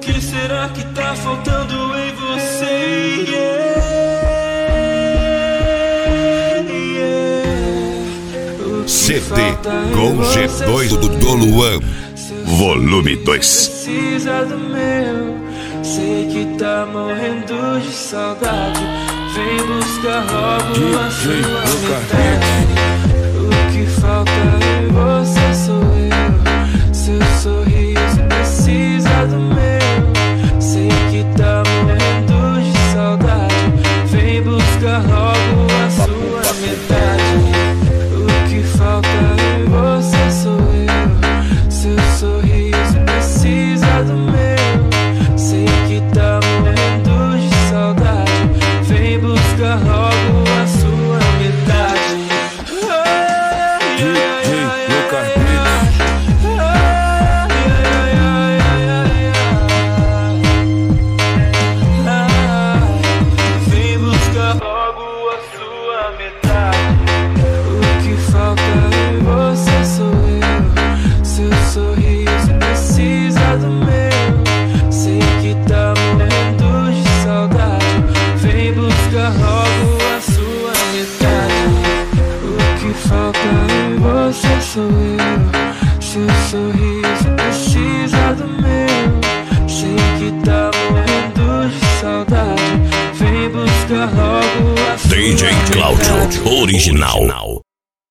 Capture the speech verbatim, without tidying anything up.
que será que tá faltando em você? Yeah, yeah. C D com G dois do Luan, volume dois. Precisa do meu, sei que tá morrendo de saudade. Vem buscar logo a sua metade. O que falta em você sou eu. Seu sorriso precisa do meu. Sei que tá morrendo de saudade. Vem buscar logo a sua metade. O que falta em você sou eu. Seu sorriso precisa do meu. Sei que tá morrendo de saudade. Vem buscar logo a sua metade. D J Lucas vem buscar logo a sua metade. O que falta em você sou eu. Seu sorriso precisa do meu. Sei que tá morrendo de saudade. Vem buscar logo a sua metade. O que falta em você sou eu. Seu sorriso precisa do meu. Sei que tá morrendo de saudade. Vem buscar logo a sua D J Cláudio, original.